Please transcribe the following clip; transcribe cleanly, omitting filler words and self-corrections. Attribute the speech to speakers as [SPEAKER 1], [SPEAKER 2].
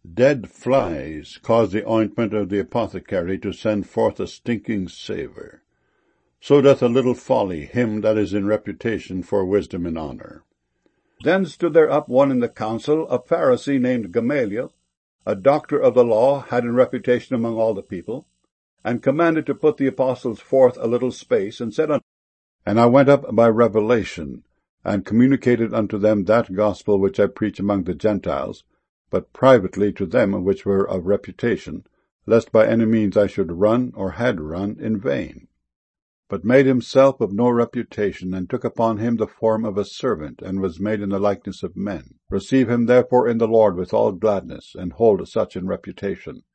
[SPEAKER 1] Dead flies cause the ointment of the apothecary to send forth a stinking savour. So doth a little folly him that is in reputation for wisdom and honour.
[SPEAKER 2] Then stood there up one in the council, a Pharisee named Gamaliel, a doctor of the law, had in reputation among all the people, and commanded to put the apostles forth a little space, and said unto them,
[SPEAKER 1] And I went up by revelation, and communicated unto them that gospel which I preach among the Gentiles, but privately to them which were of reputation, lest by any means I should run, or had run, in vain. But made himself of no reputation, and took upon him the form of a servant, and was made in the likeness of men. Receive him therefore in the Lord with all gladness, and hold such in reputation.